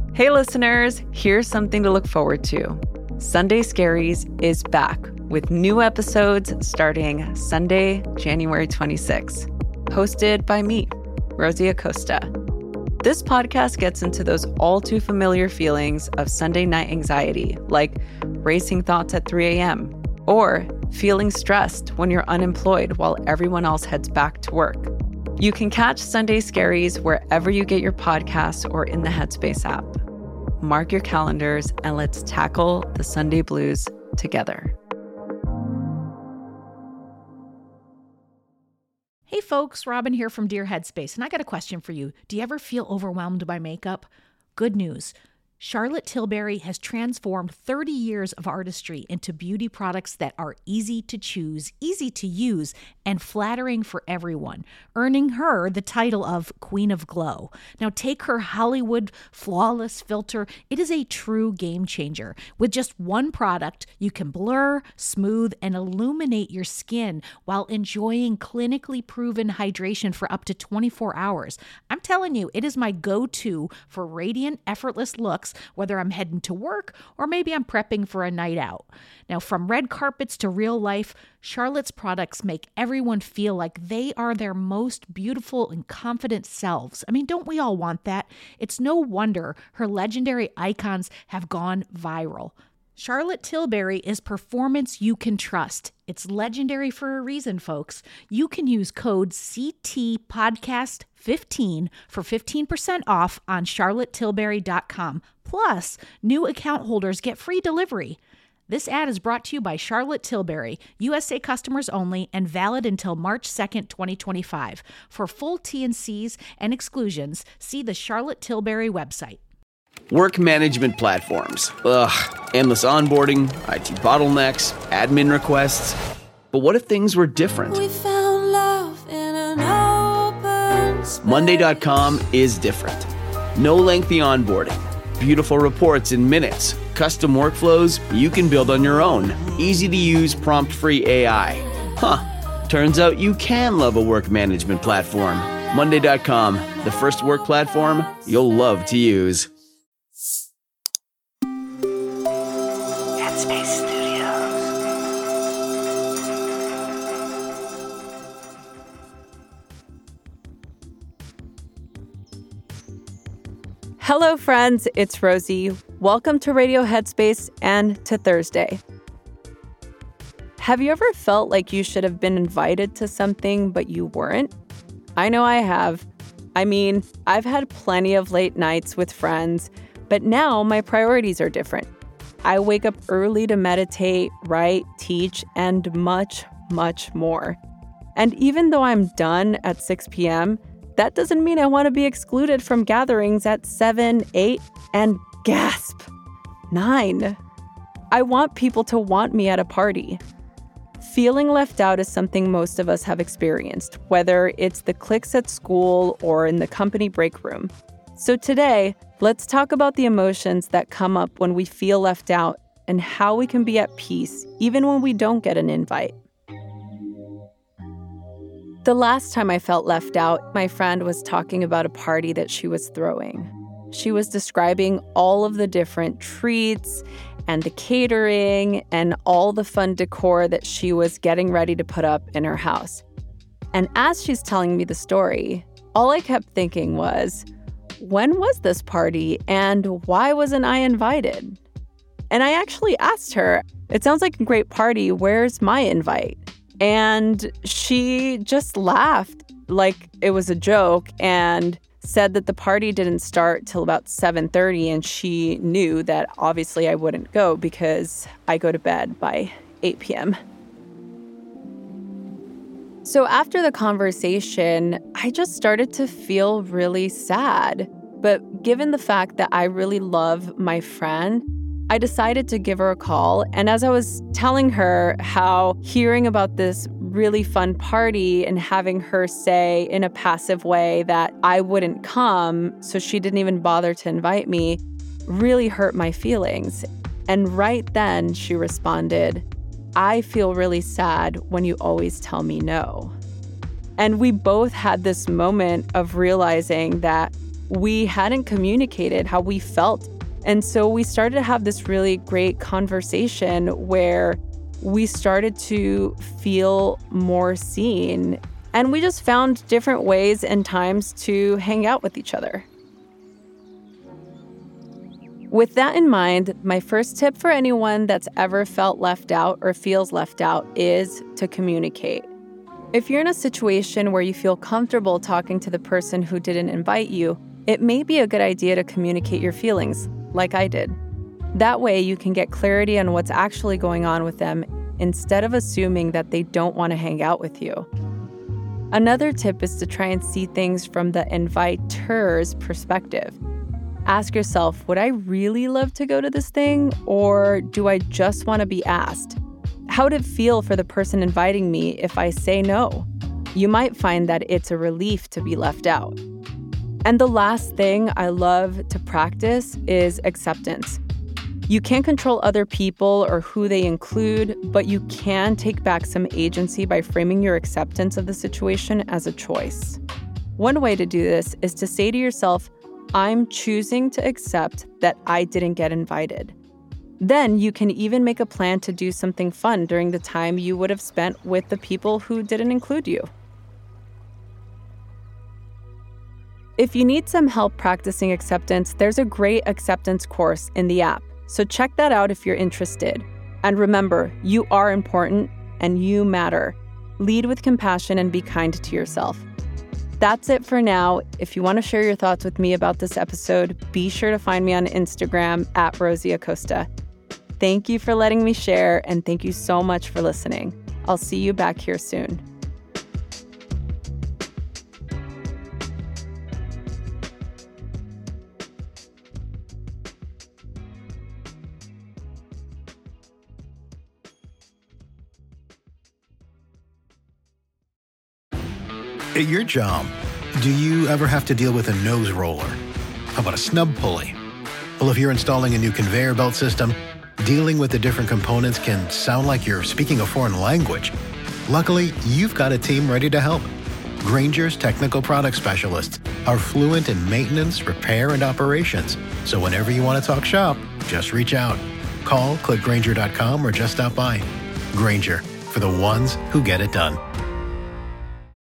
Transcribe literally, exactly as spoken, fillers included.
Hey listeners, here's something to look forward to. Sunday Scaries is back with new episodes starting Sunday, January twenty-sixth, hosted by me, Rosie Acosta. This podcast gets into those all too familiar feelings of Sunday night anxiety, like racing thoughts at three a.m., or feeling stressed when you're unemployed while everyone else heads back to work. You can catch Sunday Scaries wherever you get your podcasts or in the Headspace app. Mark your calendars and let's tackle the Sunday blues together. Hey folks, Robin here from Dear Headspace, and I got a question for you. Do you ever feel overwhelmed by makeup? Good news. Charlotte Tilbury has transformed thirty years of artistry into beauty products that are easy to choose, easy to use, and flattering for everyone, earning her the title of Queen of Glow. Now take her Hollywood flawless filter. It is a true game changer. With just one product, you can blur, smooth, and illuminate your skin while enjoying clinically proven hydration for up to twenty-four hours. I'm telling you, it is my go-to for radiant, effortless looks, whether I'm heading to work or maybe I'm prepping for a night out. Now, from red carpets to real life, Charlotte's products make everyone feel like they are their most beautiful and confident selves. I mean, don't we all want that? It's no wonder her legendary icons have gone viral. Charlotte Tilbury is performance you can trust. It's legendary for a reason, folks. You can use code C T podcast fifteen for fifteen percent off on charlotte tilbury dot com. Plus, new account holders get free delivery. This ad is brought to you by Charlotte Tilbury, U S A customers only, and valid until March second, twenty twenty-five. For full T and C's and exclusions, see the Charlotte Tilbury website. Work management platforms. Ugh, endless onboarding, I T bottlenecks, admin requests. But what if things were different? We found love in an open space. Monday dot com is different. No lengthy onboarding. Beautiful reports in minutes. Custom workflows you can build on your own. Easy to use prompt-free A I. Huh. Turns out you can love a work management platform. Monday dot com, the first work platform you'll love to use. Headspace Studios. Hello, friends. It's Rosie. Welcome to Radio Headspace and to Thursday. Have you ever felt like you should have been invited to something, but you weren't? I know I have. I mean, I've had plenty of late nights with friends, but now my priorities are different. I wake up early to meditate, write, teach, and much, much more. And even though I'm done at six p.m., that doesn't mean I want to be excluded from gatherings at seven, eight, and gasp, nine. I want people to want me at a party. Feeling left out is something most of us have experienced, whether it's the cliques at school or in the company break room. So today, let's talk about the emotions that come up when we feel left out and how we can be at peace even when we don't get an invite. The last time I felt left out, my friend was talking about a party that she was throwing. She was describing all of the different treats and the catering and all the fun decor that she was getting ready to put up in her house. And as she's telling me the story, all I kept thinking was, when was this party and why wasn't I invited? And I actually asked her, it sounds like a great party, where's my invite? And she just laughed like it was a joke and said that the party didn't start till about seven thirty, and she knew that obviously I wouldn't go because I go to bed by eight p.m. So after the conversation, I just started to feel really sad. But given the fact that I really love my friend, I decided to give her a call. And as I was telling her how hearing about this really fun party and having her say in a passive way that I wouldn't come, so she didn't even bother to invite me, really hurt my feelings. And right then she responded, I feel really sad when you always tell me no. And we both had this moment of realizing that we hadn't communicated how we felt. And so we started to have this really great conversation where we started to feel more seen. And we just found different ways and times to hang out with each other. With that in mind, my first tip for anyone that's ever felt left out or feels left out is to communicate. If you're in a situation where you feel comfortable talking to the person who didn't invite you, it may be a good idea to communicate your feelings, like I did. That way you can get clarity on what's actually going on with them instead of assuming that they don't want to hang out with you. Another tip is to try and see things from the inviter's perspective. Ask yourself, would I really love to go to this thing, or do I just want to be asked? How would it feel for the person inviting me if I say no? You might find that it's a relief to be left out. And the last thing I love to practice is acceptance. You can't control other people or who they include, but you can take back some agency by framing your acceptance of the situation as a choice. One way to do this is to say to yourself, I'm choosing to accept that I didn't get invited. Then you can even make a plan to do something fun during the time you would have spent with the people who didn't include you. If you need some help practicing acceptance, there's a great acceptance course in the app. So check that out if you're interested. And remember, you are important and you matter. Lead with compassion and be kind to yourself. That's it for now. If you want to share your thoughts with me about this episode, be sure to find me on Instagram at Rosie Acosta. Thank you for letting me share, and thank you so much for listening. I'll see you back here soon. At your job, do you ever have to deal with a nose roller? How about a snub pulley? Well, if you're installing a new conveyor belt system, dealing with the different components can sound like you're speaking a foreign language. Luckily, you've got a team ready to help. Grainger's technical product specialists are fluent in maintenance, repair, and operations. So whenever you want to talk shop, just reach out. Call, click Grainger dot com, or just stop by. Grainger, for the ones who get it done.